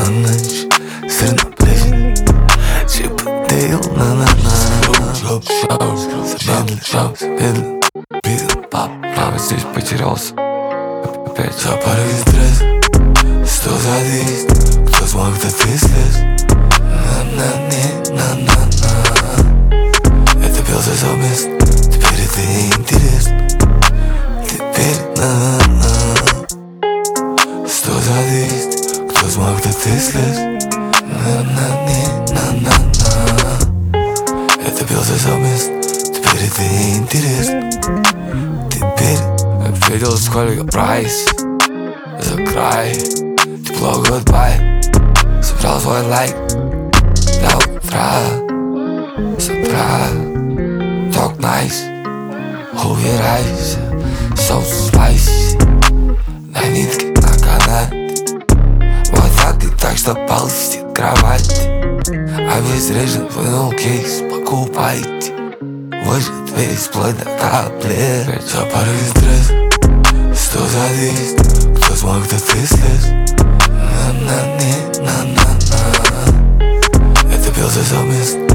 на ночь, сыр на плесень, Чип и Дейл, на-на-на. Замедлен, виден, пап, прямо здесь потерялся. Опять запарывает стресс, что за действие, кто смог, да ты слез. На-на-на-на-на. Это бился совместно, теперь это не интересно. Теперь на-на-на. Что за действие, кто смог, да ты слез. На-на-на-на-на. Это бился совместно, теперь это не интересно. Теперь видел, сколько прайс за край. Тепло, goodbye. Собрал свой лайк до утра. С утра talk nice, убирайся, соус спайси. На нитке, на канате. Вот так и так, что ползти в кровати. Обезврежен вынул кейс, покупайте. Выжат весь вплоть до капли. Запарывает стресс, что за действие, кто смог, да ты слез. На-на-на-на-на. Это бился совместно,